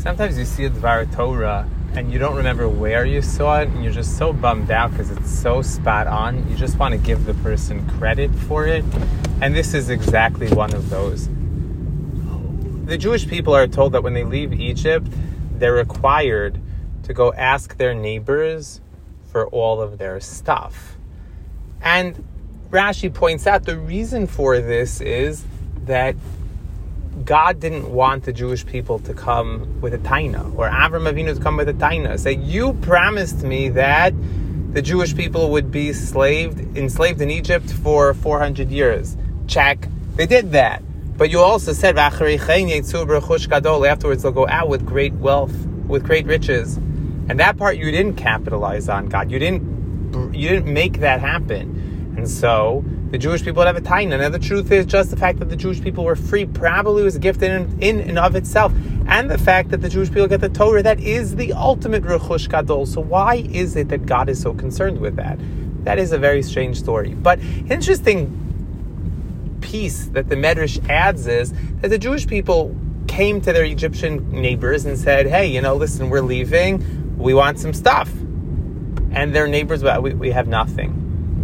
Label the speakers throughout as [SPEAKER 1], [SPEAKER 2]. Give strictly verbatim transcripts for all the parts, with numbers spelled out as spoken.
[SPEAKER 1] Sometimes you see a Dvar Torah and you don't remember where you saw it, and you're just so bummed out because it's so spot on. You just want to give the person credit for it. And this is exactly one of those. The Jewish people are told that when they leave Egypt, they're required to go ask their neighbors for all of their stuff. And Rashi points out the reason for this is that God didn't want the Jewish people to come with a taina, or Avram Avinu to come with a taina. Say, you promised me that the Jewish people would be enslaved, enslaved in Egypt for four hundred years. Check. They did that. But you also said, afterwards they'll go out with great wealth, with great riches. And that part you didn't capitalize on, God. You didn't, you didn't make that happen. And so the Jewish people would have a taina. Now the truth is just the fact that the Jewish people were free probably was a gift in, in and of itself. And the fact that the Jewish people get the Torah, that is the ultimate rechush gadol. So why is it that God is so concerned with that? That is a very strange story. But interesting piece that the Medrash adds is that the Jewish people came to their Egyptian neighbors and said, hey, you know, listen, we're leaving. We want some stuff. And their neighbors, well, we, we have nothing.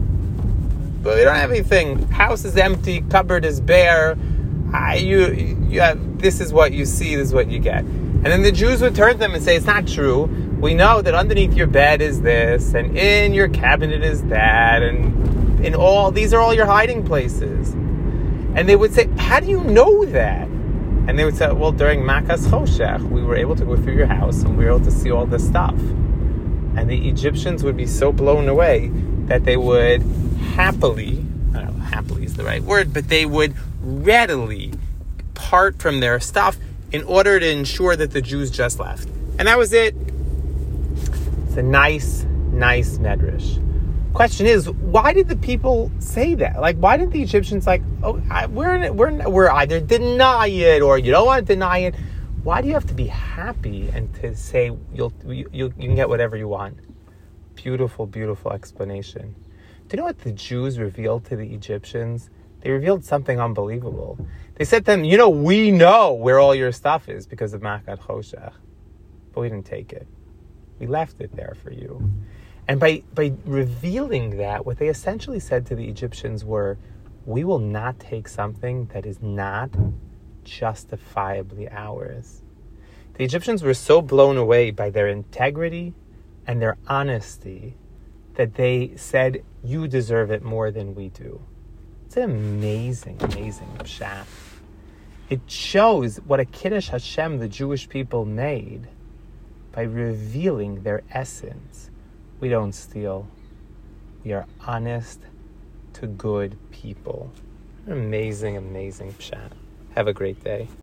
[SPEAKER 1] But we don't have anything. House is empty. Cupboard is bare. I, you, you have, this is what you see. This is what you get. And then the Jews would turn to them and say, it's not true. We know that underneath your bed is this, and in your cabinet is that, and in all, these are all your hiding places. And they would say, how do you know that? And they would say, well, during Makas Choshech, we were able to go through your house and we were able to see all this stuff. And the Egyptians would be so blown away that they would happily, I don't know, happily is the right word, but they would readily part from their stuff in order to ensure that the Jews just left. And that was it. It's a nice, nice medrash. Question is, why did the people say that? Like, why didn't the Egyptians like, oh, I, we're in it, we're in, we're either deny it or you don't want to deny it? Why do you have to be happy and to say you'll you, you can get whatever you want? Beautiful, beautiful explanation. Do you know what the Jews revealed to the Egyptians? They revealed something unbelievable. They said to them, you know, we know where all your stuff is because of Makat Choshech, but we didn't take it. We left it there for you. And by, by revealing that, what they essentially said to the Egyptians were, we will not take something that is not justifiably ours. The Egyptians were so blown away by their integrity and their honesty that they said, you deserve it more than we do. It's an amazing, amazing pshat. It shows what a Kiddush Hashem the Jewish people made by revealing their essence. We don't steal. We are honest to good people. An amazing, amazing pshat. Have a great day.